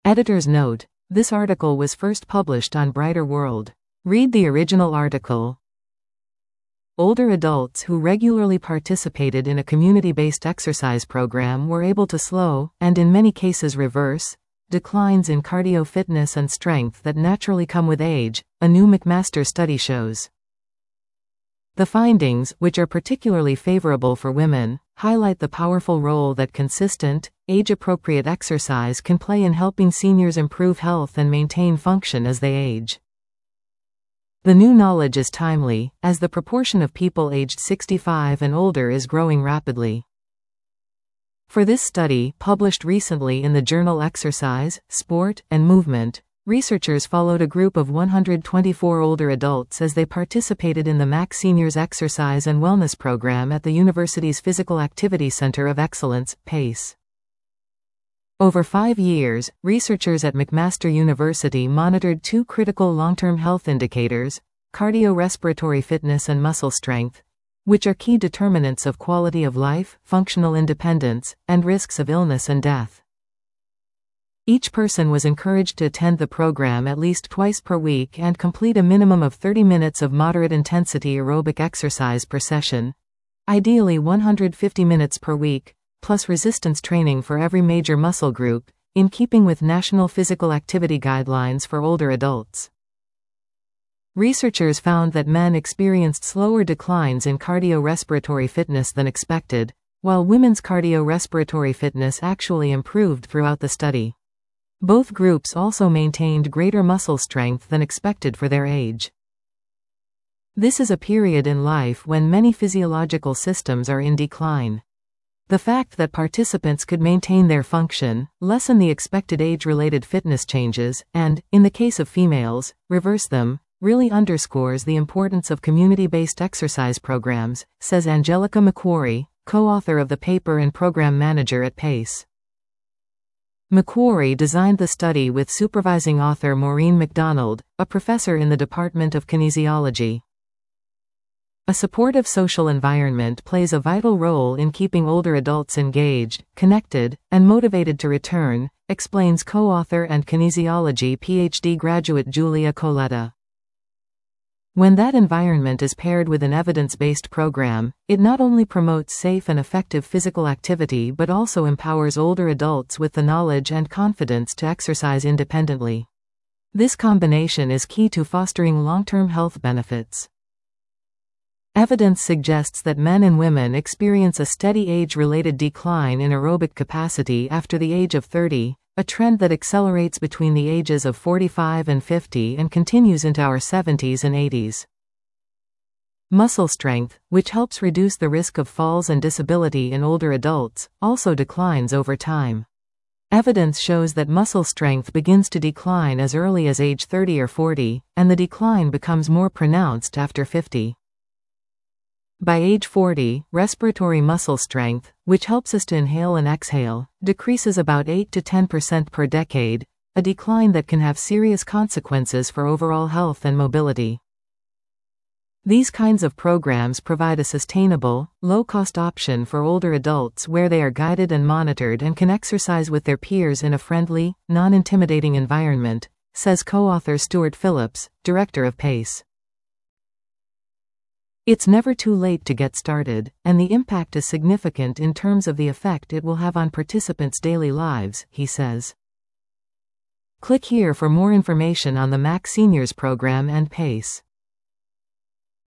Editor's note: this article was first published on Brighter World. Read the original article. Older adults who regularly participated in a community-based exercise program were able to slow, and in many cases reverse, declines in cardio fitness and strength that naturally come with age, a new McMaster study shows. The findings, which are particularly favorable for women, highlight the powerful role that consistent, age-appropriate exercise can play in helping seniors improve health and maintain function as they age. The new knowledge is timely, as the proportion of people aged 65 and older is growing rapidly. For this study, published recently in the journal Exercise, Sport, and Movement, researchers followed a group of 124 older adults as they participated in the MAC Seniors Exercise and Wellness Program at the university's Physical Activity Center of Excellence, PACE. Over 5 years, researchers at McMaster University monitored 2 critical long-term health indicators: cardiorespiratory fitness and muscle strength, which are key determinants of quality of life, functional independence, and risks of illness and death. Each person was encouraged to attend the program at least twice per week and complete a minimum of 30 minutes of moderate-intensity aerobic exercise per session, ideally 150 minutes per week, plus resistance training for every major muscle group, in keeping with National Physical Activity Guidelines for older adults. Researchers found that men experienced slower declines in cardiorespiratory fitness than expected, while women's cardiorespiratory fitness actually improved throughout the study. Both groups also maintained greater muscle strength than expected for their age. This is a period in life when many physiological systems are in decline. The fact that participants could maintain their function, lessen the expected age-related fitness changes, and, in the case of females, reverse them, really underscores the importance of community-based exercise programs, says Angelica McQuarrie, co-author of the paper and program manager at PACE. McQuarrie designed the study with supervising author Maureen McDonald, a professor in the Department of Kinesiology. A supportive social environment plays a vital role in keeping older adults engaged, connected, and motivated to return, explains co-author and kinesiology PhD graduate Julia Coletta. When that environment is paired with an evidence-based program, it not only promotes safe and effective physical activity but also empowers older adults with the knowledge and confidence to exercise independently. This combination is key to fostering long-term health benefits. Evidence suggests that men and women experience a steady age-related decline in aerobic capacity after the age of 30, a trend that accelerates between the ages of 45 and 50 and continues into our 70s and 80s. Muscle strength, which helps reduce the risk of falls and disability in older adults, also declines over time. Evidence shows that muscle strength begins to decline as early as age 30 or 40, and the decline becomes more pronounced after 50. By age 40, respiratory muscle strength, which helps us to inhale and exhale, decreases about 8 to 10% per decade, a decline that can have serious consequences for overall health and mobility. These kinds of programs provide a sustainable, low-cost option for older adults where they are guided and monitored and can exercise with their peers in a friendly, non-intimidating environment, says co-author Stuart Phillips, director of PACE. It's never too late to get started, and the impact is significant in terms of the effect it will have on participants' daily lives, he says. Click here for more information on the MAC Seniors Program and PACE.